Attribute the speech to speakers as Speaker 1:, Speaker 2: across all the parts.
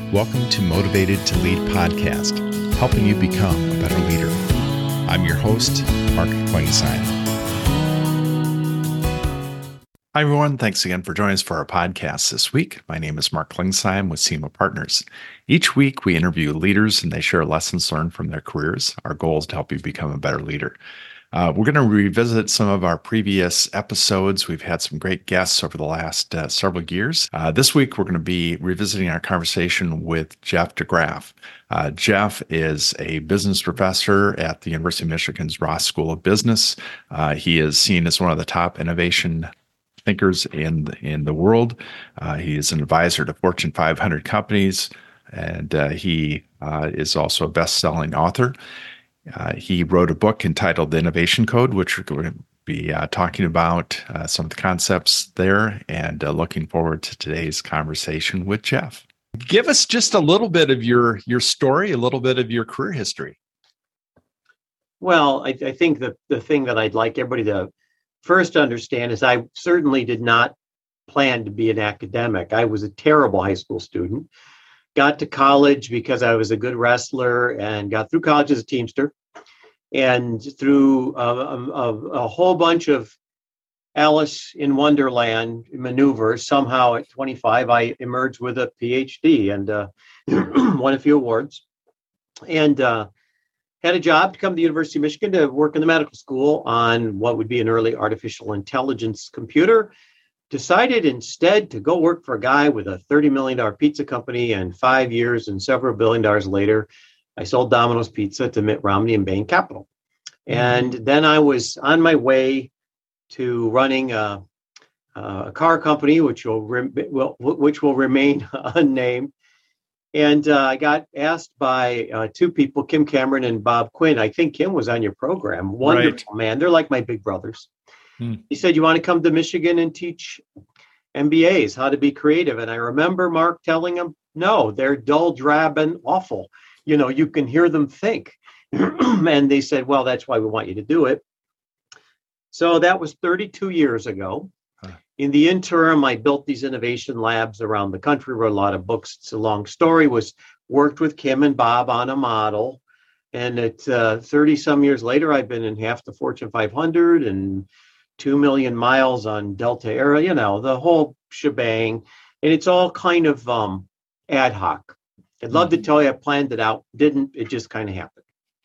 Speaker 1: Welcome to Motivated to Lead podcast, helping you become a better leader. I'm your host, Mark Klingsheim. Hi, everyone. Thanks again for joining us for our podcast this week. My name is Mark Klingsheim with SEMA Partners. Each week, we interview leaders and they share lessons learned from their careers. Our goal is to help you become a better leader. We're going to revisit some of our previous episodes. We've had some great guests over the last several years. This week, we're going to be revisiting our conversation with Jeff DeGraff. Jeff is a business professor at the University of Michigan's Ross School of Business. He is seen as one of the top innovation thinkers in the world. He is an advisor to Fortune 500 companies, and he is also a best-selling author. He wrote a book entitled The Innovation Code, which we're going to be talking about some of the concepts there, and looking forward to today's conversation with Jeff. Give us just a little bit of your story, a little bit of your career history.
Speaker 2: Well, I think the thing that I'd like everybody to first understand is I certainly did not plan to be an academic. I was a terrible high school student. Got to college because I was a good wrestler and got through college as a Teamster. And through a whole bunch of Alice in Wonderland maneuvers, somehow at 25, I emerged with a PhD and won a few awards. And had a job to come to the University of Michigan to work in the medical school on what would be an early artificial intelligence computer. Decided instead to go work for a guy with a $30 million pizza company, and 5 years and several $1 billion later, I sold Domino's Pizza to Mitt Romney and Bain Capital. And then I was on my way to running a car company, which will remain unnamed. And I got asked by two people, Kim Cameron and Bob Quinn. I think Kim was on your program. Wonderful, man. They're like my big brothers. He said, you want to come to Michigan and teach MBAs, how to be creative? And I remember Mark telling him, no, they're dull, drab, and awful. You know, you can hear them think. And they said, well, that's why we want you to do it. So that was 32 years ago. In the interim, I built these innovation labs around the country, wrote a lot of books. It's a long story, worked with Kim and Bob on a model. And at 30 some years later, I've been in half the Fortune 500 and 2 million miles on Delta Air, the whole shebang. And it's all kind of ad hoc. I'd love to tell you I planned it out. Didn't. It just kind of happened.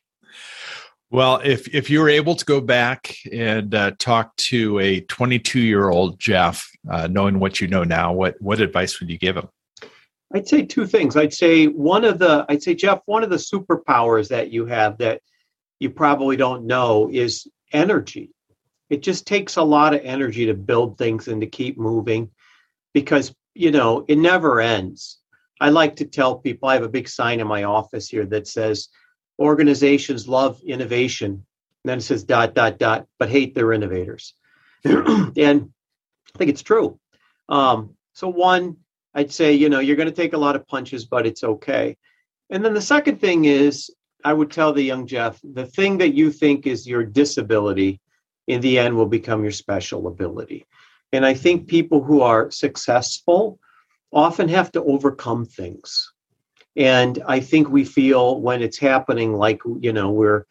Speaker 1: Well, if you were able to go back and talk to a 22-year-old Jeff, knowing what you know now, what advice would you give him?
Speaker 2: I'd say two things. I'd say, Jeff, one of the superpowers that you have that you probably don't know is energy. It just takes a lot of energy to build things and to keep moving because, it never ends. I like to tell people, I have a big sign in my office here that says, organizations love innovation. And then it says ... but hate their innovators. And I think it's true. So one, I'd say, you're going to take a lot of punches, but it's okay. And then the second thing is, I would tell the young Jeff, the thing that you think is your disability in the end will become your special ability. And I think people who are successful often have to overcome things. And I think we feel when it's happening like, that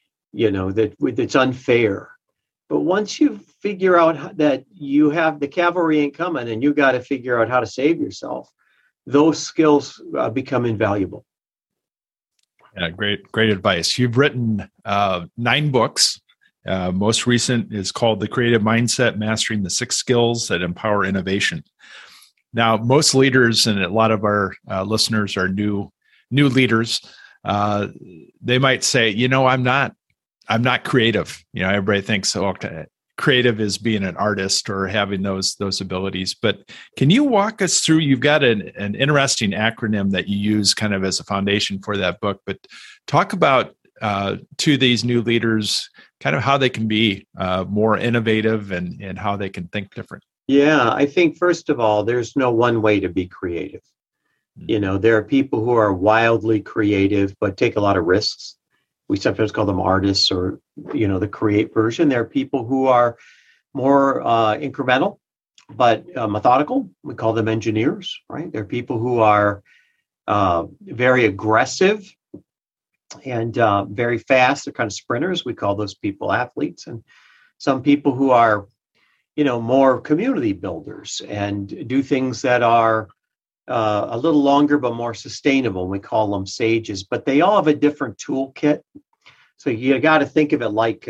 Speaker 2: it's unfair. But once you figure out that you have the cavalry ain't coming and you got to figure out how to save yourself, those skills become invaluable.
Speaker 1: Yeah, great advice. You've written 9 books. Most recent is called The Creative Mindset, Mastering the 6 Skills That Empower Innovation. Now, most leaders and a lot of our listeners are new leaders. They might say, I'm not creative. Everybody thinks creative is being an artist or having those abilities. But can you walk us through? You've got an interesting acronym that you use kind of as a foundation for that book. But talk about to these new leaders, kind of how they can be more innovative and how they can think different.
Speaker 2: Yeah, I think, first of all, there's no one way to be creative. There are people who are wildly creative, but take a lot of risks. We sometimes call them artists or, the create version. There are people who are more incremental, but methodical. We call them engineers, right? There are people who are very aggressive and very fast. They're kind of sprinters. We call those people athletes. And some people who are, more community builders and do things that are a little longer but more sustainable. We call them sages, but they all have a different toolkit. So you got to think of it like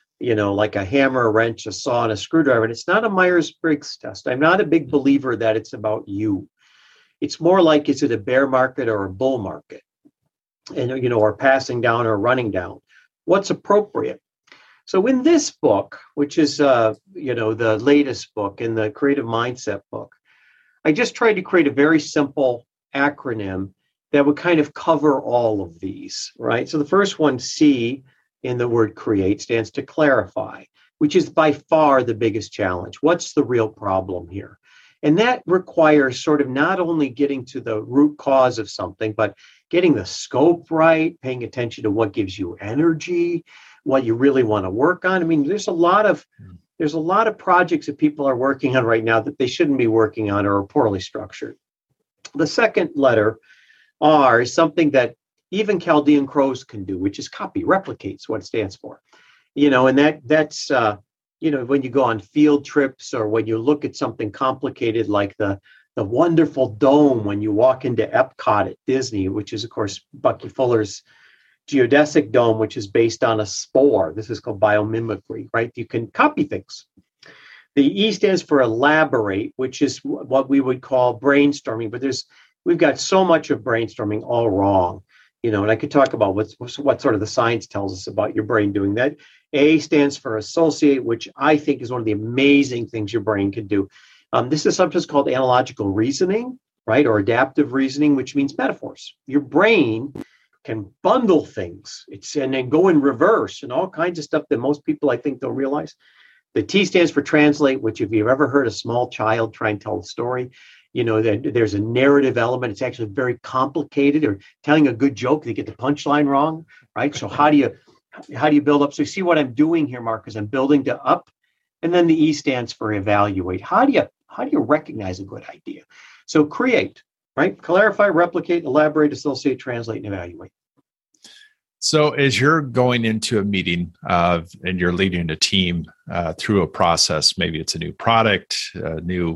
Speaker 2: a hammer, a wrench, a saw, and a screwdriver. And it's not a Myers-Briggs test. I'm not a big believer that it's about you. It's more like, is it a bear market or a bull market? And, or passing down or running down. What's appropriate? So in this book, which is, the latest book in the Creative Mindset book, I just tried to create a very simple acronym that would kind of cover all of these, right? So the first one, C, in the word create, stands to clarify, which is by far the biggest challenge. What's the real problem here? And that requires sort of not only getting to the root cause of something, but getting the scope right, paying attention to what gives you energy, what you really want to work on. I mean, there's a lot of projects that people are working on right now that they shouldn't be working on or are poorly structured. The second letter, R, is something that even Chaldean crows can do, which is copy, replicates what it stands for. And that's when you go on field trips or when you look at something complicated like the wonderful dome when you walk into Epcot at Disney, which is, of course, Bucky Fuller's geodesic dome, which is based on a spore. This is called biomimicry, right? You can copy things. The E stands for elaborate, which is what we would call brainstorming, but we've got so much of brainstorming all wrong. And I could talk about what sort of the science tells us about your brain doing that. A stands for associate, which I think is one of the amazing things your brain can do. This is sometimes called analogical reasoning, right? Or adaptive reasoning, which means metaphors. Your brain can bundle things and then go in reverse and all kinds of stuff that most people, I think, don't realize. The T stands for translate, which if you've ever heard a small child try and tell a story, that there's a narrative element. It's actually very complicated, or telling a good joke, they get the punchline wrong, right? So how do you build up? So you see what I'm doing here, Mark, is I'm building to up. And then the E stands for evaluate. How do you recognize a good idea? So create, right? Clarify, replicate, elaborate, associate, translate, and evaluate.
Speaker 1: So as you're going into a meeting and you're leading a team through a process, maybe it's a new product, a new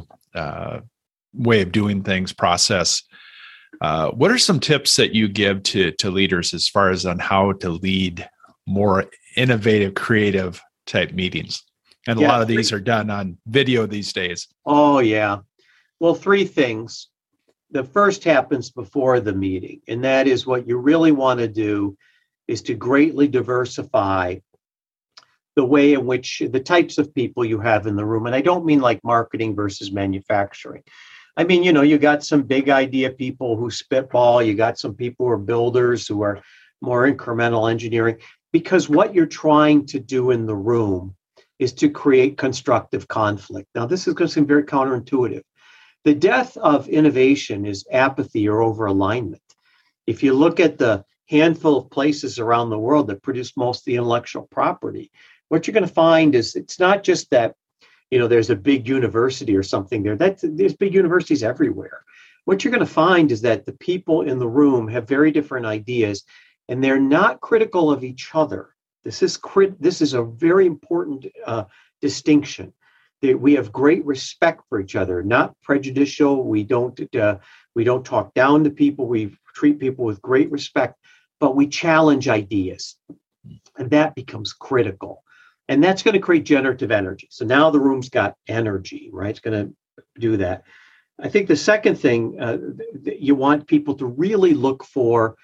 Speaker 1: way of doing things, process. What are some tips that you give to leaders as far as on how to lead more innovative, creative type meetings? And a lot of these are done on video these days.
Speaker 2: Oh, yeah. Well, three things. The first happens before the meeting, and that is what you really want to do is to greatly diversify the way in which the types of people you have in the room. And I don't mean like marketing versus manufacturing. I mean, you got some big idea people who spitball. You got some people who are builders who are more incremental engineering, because what you're trying to do in the room is to create constructive conflict. Now, this is going to seem very counterintuitive. The death of innovation is apathy or over-alignment. If you look at the handful of places around the world that produce most of the intellectual property, what you're going to find is it's not just that, there's a big university or something there. There's big universities everywhere. What you're going to find is that the people in the room have very different ideas, and they're not critical of each other. This is a very important distinction. We have great respect for each other, not prejudicial. We don't talk down to people. We treat people with great respect, but we challenge ideas, and that becomes critical. And that's going to create generative energy. So now the room's got energy, right? It's going to do that. I think the second thing, you want people to really look for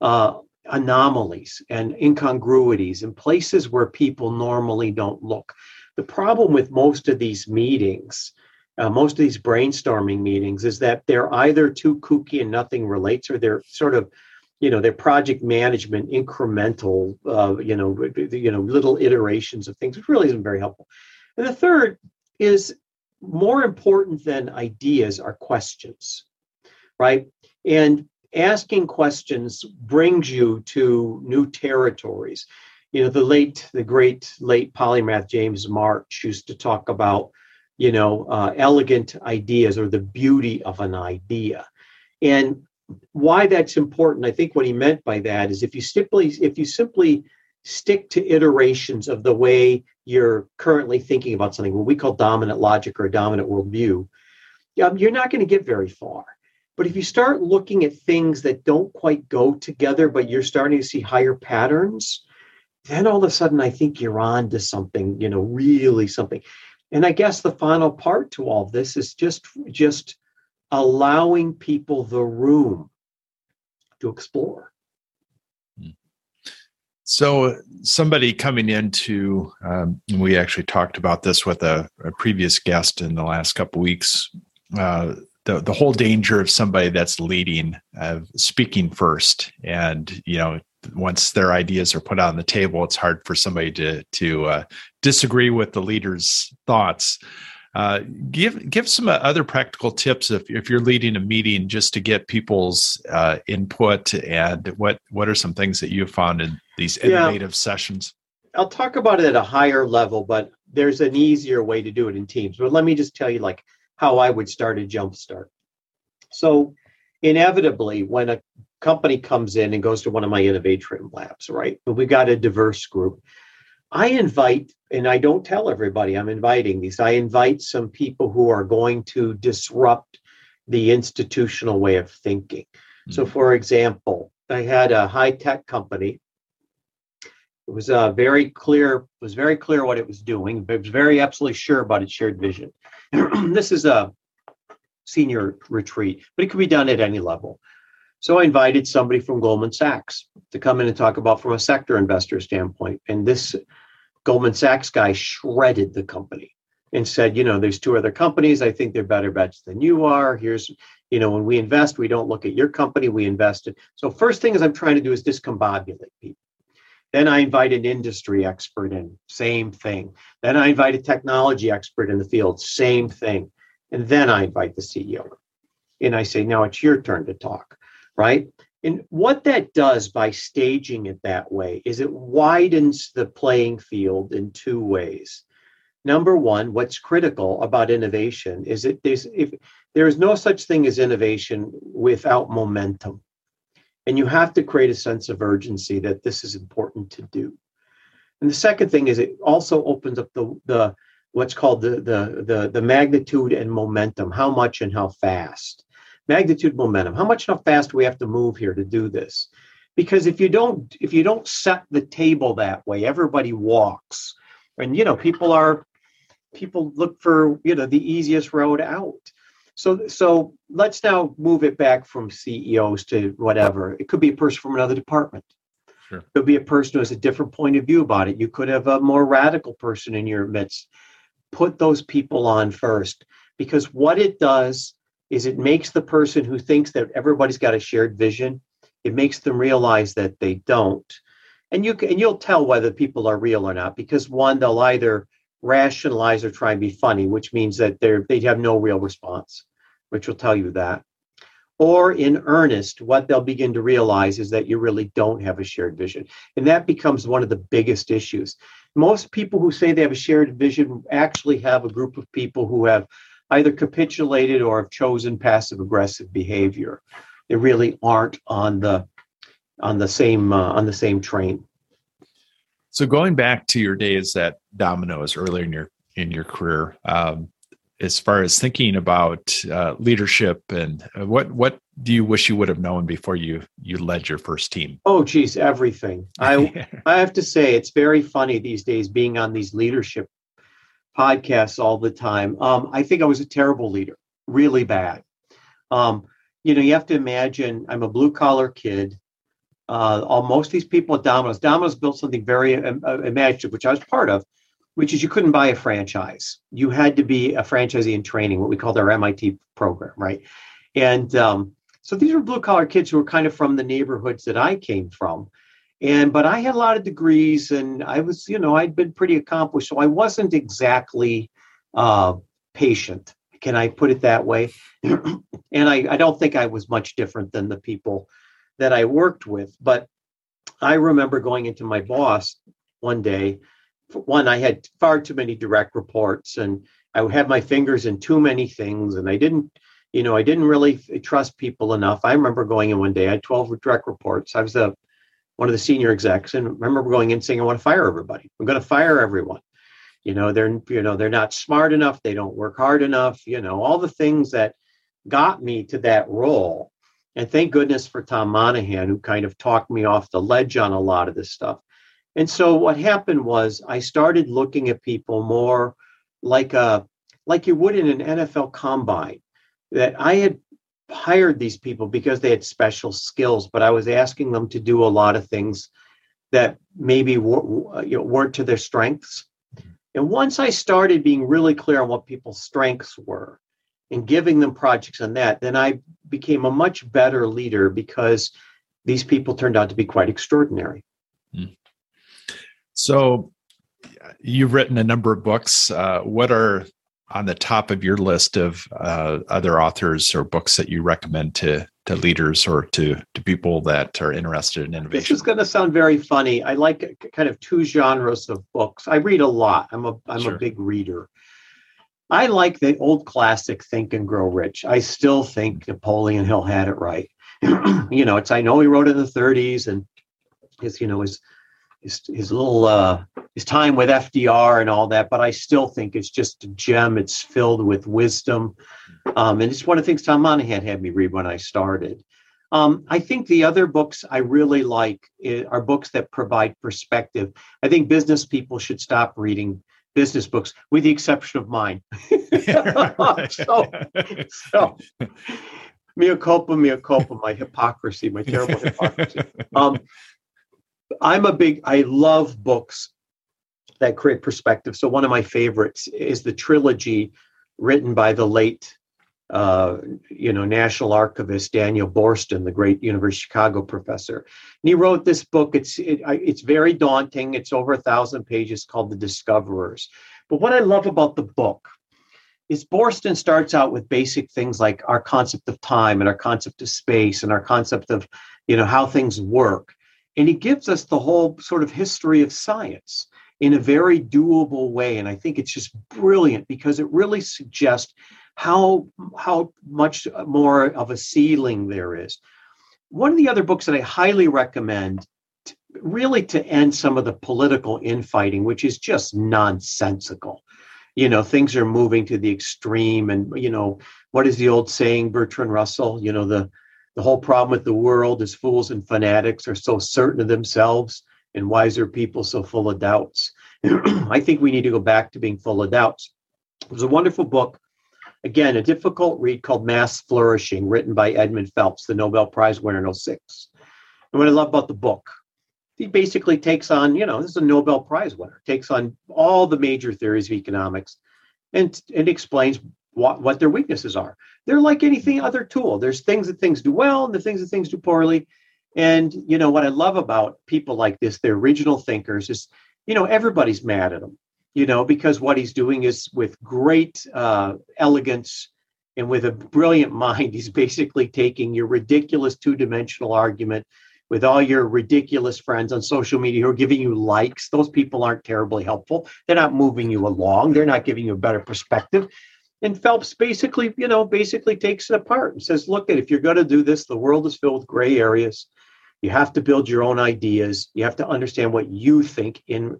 Speaker 2: anomalies and incongruities in places where people normally don't look. The problem with most of these meetings, most of these brainstorming meetings, is that they're either too kooky and nothing relates, or they're sort of, they're project management, incremental, little iterations of things, which really isn't very helpful. And the third is more important than ideas are questions, right? And asking questions brings you to new territories. The great late polymath James March used to talk about, elegant ideas or the beauty of an idea. And why that's important, I think what he meant by that is if you simply stick to iterations of the way you're currently thinking about something, what we call dominant logic or a dominant worldview, you're not going to get very far. But if you start looking at things that don't quite go together, but you're starting to see higher patterns, then all of a sudden I think you're on to something, really something. And I guess the final part to all of this is just allowing people the room to explore.
Speaker 1: So somebody coming into, we actually talked about this with a previous guest in the last couple of weeks, the whole danger of somebody that's leading, speaking first. And, once their ideas are put on the table, it's hard for somebody to disagree with the leader's thoughts. Give some other practical tips if you're leading a meeting, just to get people's input, and what are some things that you've found in these innovative sessions?
Speaker 2: I'll talk about it at a higher level, but there's an easier way to do it in teams. But let me just tell you how I would start a jumpstart. So inevitably, when a company comes in and goes to one of my Innovatrium labs, right? But we've got a diverse group. I invite, and I don't tell everybody I'm inviting these, I invite some people who are going to disrupt the institutional way of thinking. Mm-hmm. So for example, I had a high-tech company. It was very clear what it was doing, but it was very absolutely sure about its shared vision. This is a senior retreat, but it could be done at any level. So I invited somebody from Goldman Sachs to come in and talk about from a sector investor standpoint. And this Goldman Sachs guy shredded the company and said, there's two other companies. I think they're better bets than you are. Here's, when we invest, we don't look at your company, we invest it. So first thing is I'm trying to do is discombobulate people. Then I invite an industry expert in, same thing. Then I invite a technology expert in the field, same thing. And then I invite the CEO. And I say, now it's your turn to talk, right? And what that does by staging it that way is it widens the playing field in two ways. Number one, what's critical about innovation is there is no such thing as innovation without momentum. And you have to create a sense of urgency that this is important to do. And the second thing is it also opens up the what's called the magnitude and momentum, how much and how fast. Magnitude, momentum, how much and how fast do we have to move here to do this? Because if you don't set the table that way, everybody walks. And people look for the easiest road out. So let's now move it back from CEOs to whatever. It could be a person from another department. Sure. It could be a person who has a different point of view about it. You could have a more radical person in your midst. Put those people on first, because what it does is it makes the person who thinks that everybody's got a shared vision, it makes them realize that they don't. And you'll tell whether people are real or not, because one, they'll either rationalize or try and be funny, which means that they have no real response, which will tell you that. Or in earnest, what they'll begin to realize is that you really don't have a shared vision. And that becomes one of the biggest issues. Most people who say they have a shared vision actually have a group of people who have either capitulated or have chosen passive aggressive behavior. They really aren't on the same train.
Speaker 1: So going back to your days at Domino's earlier in your career, as far as thinking about leadership, and what do you wish you would have known before you led your first team?
Speaker 2: Oh, geez, everything. I have to say, it's very funny these days being on these leadership podcasts all the time. I think I was a terrible leader, really bad. You have to imagine I'm a blue collar kid. Most of these people at Domino's built something very imaginative, which I was part of, which is you couldn't buy a franchise. You had to be a franchisee in training, what we called our MIT program, right? And so these were blue collar kids who were kind of from the neighborhoods that I came from. But I had a lot of degrees, and I was, I'd been pretty accomplished. So I wasn't exactly patient. Can I put it that way? And I don't think I was much different than the people that I worked with. But I remember going into my boss one day. One, I had far too many direct reports, and I had my fingers in too many things, and I didn't I didn't really trust people enough. I remember going in one day, I had 12 direct reports. I was one of the senior execs, and I remember going in saying, I want to fire everybody. I'm going to fire everyone. They're not smart enough. They don't work hard enough. All the things that got me to that role. And thank goodness for Tom Monahan, who kind of talked me off the ledge on a lot of this stuff. And so what happened was I started looking at people more like you would in an NFL combine, that I had hired these people because they had special skills, but I was asking them to do a lot of things that maybe weren't to their strengths. And once I started being really clear on what people's strengths were and giving them projects on that, then I became a much better leader because these people turned out to be quite extraordinary.
Speaker 1: So you've written a number of books. What are on the top of your list of other authors or books that you recommend to leaders or to people that are interested in innovation?
Speaker 2: This is going to sound very funny. I like kind of two genres of books. I read a lot. I'm a big reader. I like the old classic Think and Grow Rich. I still think Napoleon Hill had it right. I know he wrote it in the 30s, and his little his time with FDR and all that, but I still think it's just a gem. It's filled with wisdom, and it's one of the things Tom Monahan had me read when I started. I think the other books I really like are books that provide perspective. I think business people should stop reading business books, with the exception of mine. so mea culpa, my hypocrisy, my terrible hypocrisy. I love books that create perspective. So one of my favorites is the trilogy written by the late, National Archivist Daniel Boorstin, the great University of Chicago professor. And he wrote this book. It's very daunting. It's over 1,000 pages, called The Discoverers. But what I love about the book is Boorstin starts out with basic things like our concept of time and our concept of space and our concept of, how things work. And he gives us the whole sort of history of science in a very doable way. And I think it's just brilliant because it really suggests how much more of a ceiling there is. One of the other books that I highly recommend, really to end some of the political infighting, which is just nonsensical. Things are moving to the extreme. And, what is the old saying, Bertrand Russell? The whole problem with the world is fools and fanatics are so certain of themselves and wiser people so full of doubts. I think we need to go back to being full of doubts. It was a wonderful book. Again, a difficult read called Mass Flourishing, written by Edmund Phelps, the Nobel Prize winner in 2006. And what I love about the book, he basically takes on, this is a Nobel Prize winner, takes on all the major theories of economics and explains what their weaknesses are. They're like anything other tool. There's things that things do well and the things that things do poorly. And, what I love about people like this, the original thinkers, is, everybody's mad at them, because what he's doing is with great elegance and with a brilliant mind. He's basically taking your ridiculous two-dimensional argument with all your ridiculous friends on social media who are giving you likes. Those people aren't terribly helpful. They're not moving you along. They're not giving you a better perspective. And Phelps basically takes it apart and says, look, if you're going to do this, the world is filled with gray areas. You have to build your own ideas. You have to understand what you think in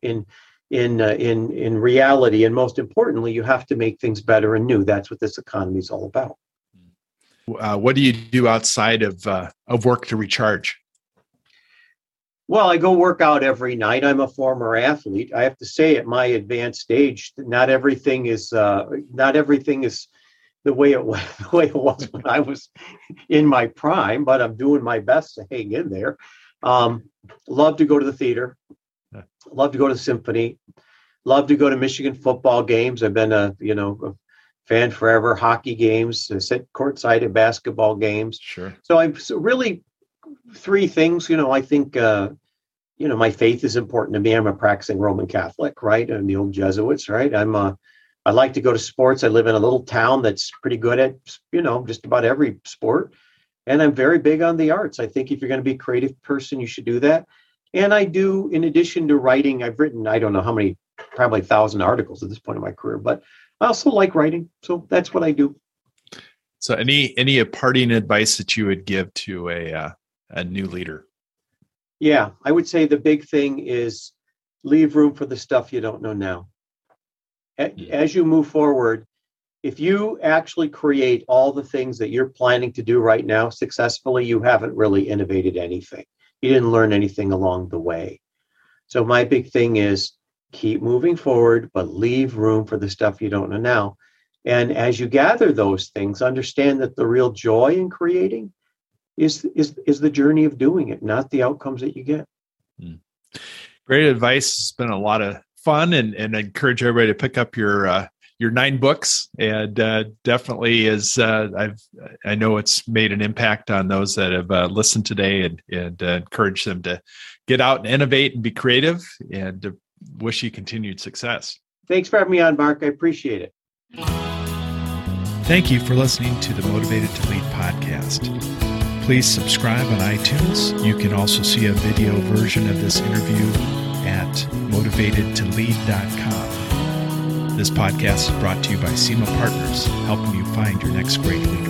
Speaker 2: reality. And most importantly, you have to make things better and new. That's what this economy is all about.
Speaker 1: What do you do outside of work to recharge?
Speaker 2: Well, I go work out every night. I'm a former athlete. I have to say, at my advanced age, not everything is the way it was when I was in my prime. But I'm doing my best to hang in there. Love to go to the theater. Love to go to the symphony. Love to go to Michigan football games. I've been a fan forever. Hockey games. I sit courtside at basketball games.
Speaker 1: Sure.
Speaker 2: So I'm really. Three things, I think, my faith is important to me. I'm a practicing Roman Catholic, right? And the old Jesuits, right? I like to go to sports. I live in a little town that's pretty good at, just about every sport. And I'm very big on the arts. I think if you're going to be a creative person, you should do that. And I do, in addition to writing, I've written, I don't know how many, probably 1,000 articles at this point in my career, but I also like writing. So that's what I do.
Speaker 1: So any parting advice that you would give to a new leader?
Speaker 2: Yeah, I would say the big thing is leave room for the stuff you don't know now. As you move forward, if you actually create all the things that you're planning to do right now successfully, you haven't really innovated anything. You didn't learn anything along the way. So my big thing is keep moving forward, but leave room for the stuff you don't know now. And as you gather those things, understand that the real joy in creating is the journey of doing it, not the outcomes that you get.
Speaker 1: Great advice. It's been a lot of fun, and I encourage everybody to pick up your 9 books. And definitely, I know it's made an impact on those that have listened today, and encourage them to get out and innovate and be creative. And wish you continued success.
Speaker 2: Thanks for having me on, Mark. I appreciate it.
Speaker 1: Thank you for listening to the Motivated to Lead podcast. Please subscribe on iTunes. You can also see a video version of this interview at motivatedtolead.com. This podcast is brought to you by SEMA Partners, helping you find your next great leader.